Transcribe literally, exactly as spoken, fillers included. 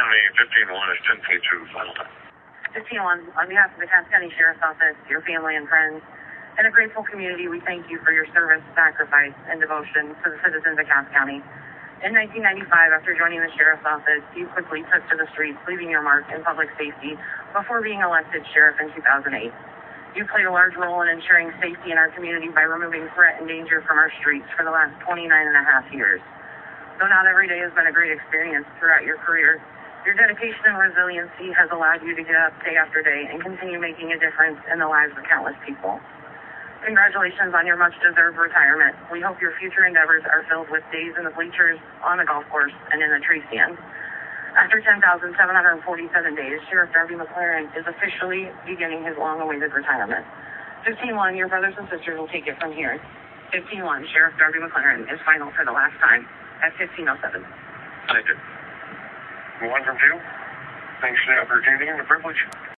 County, fifteen one is ten twenty-two, final time. fifteen one, on behalf of the Cass County Sheriff's Office, your family and friends, and a grateful community, we thank you for your service, sacrifice, and devotion to the citizens of Cass County. In nineteen ninety-five, after joining the Sheriff's Office, you quickly took to the streets, leaving your mark in public safety before being elected Sheriff in two thousand eight. You played a large role in ensuring safety in our community by removing threat and danger from our streets for the last twenty-nine and a half years. Though not every day has been a great experience throughout your career, your dedication and resiliency has allowed you to get up day after day and continue making a difference in the lives of countless people. Congratulations on your much-deserved retirement. We hope your future endeavors are filled with days in the bleachers, on the golf course, and in the tree stand. After ten thousand seven hundred forty-seven days, Sheriff Darby McLaren is officially beginning his long-awaited retirement. fifteen one, your brothers and sisters will take it from here. fifteen one, Sheriff Darby McLaren is final for the last time at fifteen oh seven. Thank you. One from two. Thanks for the opportunity and the privilege.